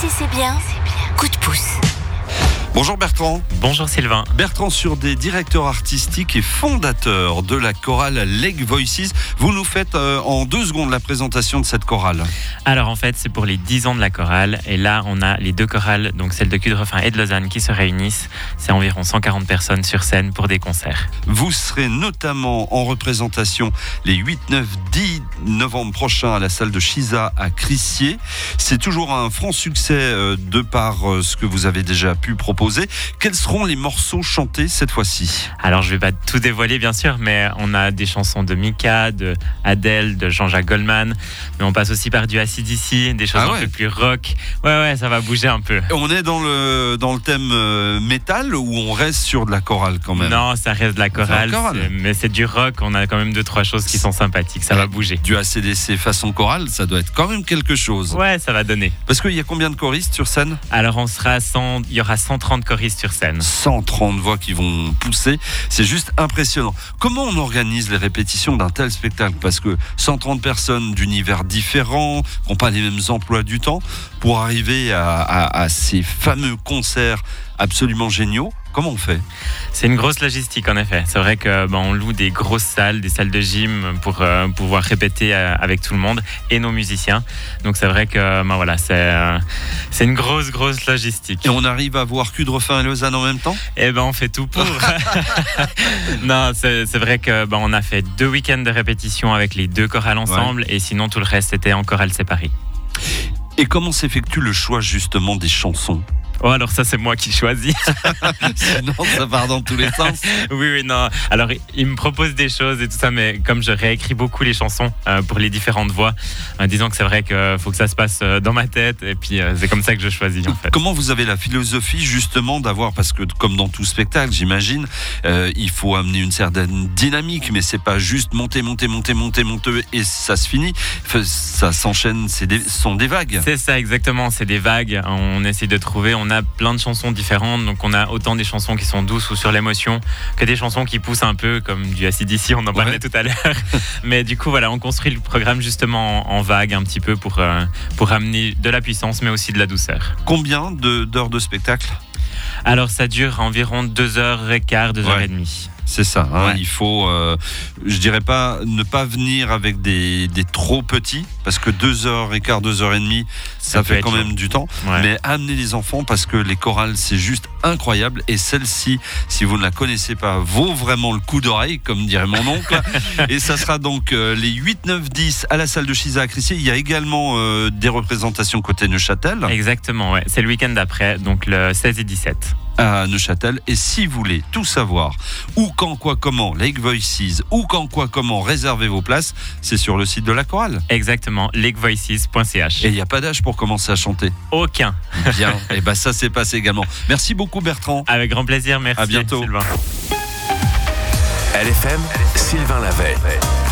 si c'est bien, coup de pouce. Bonjour Bertrand. Bonjour Sylvain. Bertrand Surdé, directeur artistique et fondateur de la chorale Lake Voices. Vous nous faites en 2 secondes la présentation de cette chorale. Alors en fait, c'est pour les 10 ans de la chorale. Et là, on a les 2 chorales, donc celle de Cudrefin et de Lausanne, qui se réunissent. C'est environ 140 personnes sur scène pour des concerts. Vous serez notamment en représentation les 8, 9, 10 novembre prochains à la salle de Chisa à Crissier. C'est toujours un franc succès de par ce que vous avez déjà pu proposer. Quels seront les morceaux chantés cette fois-ci ? Alors je vais pas tout dévoiler bien sûr, mais on a des chansons de Mika, de Adele, de Jean-Jacques Goldman, mais on passe aussi par du AC/DC, des choses un peu plus rock. Ouais, ça va bouger un peu. On est dans le thème métal ou on reste sur de la chorale quand même ? Non, ça reste de la chorale, mais c'est du rock. On a quand même 2-3 choses qui sont sympathiques, ça va bouger. Du AC/DC façon chorale, ça doit être quand même quelque chose. Ouais, ça va donner. Parce qu'il y a combien de choristes sur scène ? Alors il y aura 130 choristes sur scène. 130 voix qui vont pousser, c'est juste impressionnant. Comment on organise les répétitions d'un tel spectacle ? Parce que 130 personnes d'univers différents, qui n'ont pas les mêmes emplois du temps, pour arriver à ces fameux concerts absolument géniaux. Comment on fait ? C'est une grosse logistique en effet. C'est vrai que on loue des grosses salles, des salles de gym pour pouvoir répéter avec tout le monde et nos musiciens. Donc c'est vrai que c'est une grosse logistique. Et on arrive à voir Cudrefin et Lausanne en même temps ? On fait tout pour. Non, c'est vrai que on a fait 2 week-ends de répétition avec les 2 chorales ensemble, et sinon tout le reste était en chorale séparée. Et comment s'effectue le choix justement des chansons ? Oh, alors ça, c'est moi qui choisis. Sinon, ça part dans tous les sens. Oui, non. Alors, il me propose des choses et tout ça, mais comme je réécris beaucoup les chansons pour les différentes voix, disons que c'est vrai qu'il faut que ça se passe dans ma tête, et puis c'est comme ça que je choisis, en fait. Comment vous avez la philosophie, justement, d'avoir, parce que comme dans tout spectacle, j'imagine, il faut amener une certaine dynamique, mais c'est pas juste monter, et ça se finit. Ça s'enchaîne, ce sont des vagues. C'est ça, exactement, c'est des vagues. On essaie de trouver, on a plein de chansons différentes, donc on a autant des chansons qui sont douces ou sur l'émotion que des chansons qui poussent un peu, comme du AC/DC, on en parlait tout à l'heure. Mais du coup, on construit le programme justement en vague un petit peu pour amener de la puissance, mais aussi de la douceur. Combien d'heures de spectacle ? Alors ça dure environ 2h15, 2h30. C'est ça, Il faut, je dirais pas, ne pas venir avec des trop petits, parce que 2h15, 2h30, ça fait quand même du temps. Mais amenez les enfants, parce que les chorales, c'est juste incroyable. Et celle-ci, si vous ne la connaissez pas, vaut vraiment le coup d'oreille, comme dirait mon oncle. Et ça sera donc les 8, 9, 10 à la salle de Chisa à Crissier. Il y a également des représentations côté Neuchâtel. Exactement, ouais. C'est le week-end d'après, donc le 16 et 17. À Neuchâtel. Et si vous voulez tout savoir, où, quand, quoi, comment, Lake Voices, où, quand, quoi, comment, réservez vos places, c'est sur le site de la chorale. Exactement, lakevoices.ch. Et il n'y a pas d'âge pour commencer à chanter ? Aucun. Bien, et ça s'est passé également. Merci beaucoup Bertrand. Avec grand plaisir, merci. À bientôt. Sylvain. LFM, Sylvain Lavey.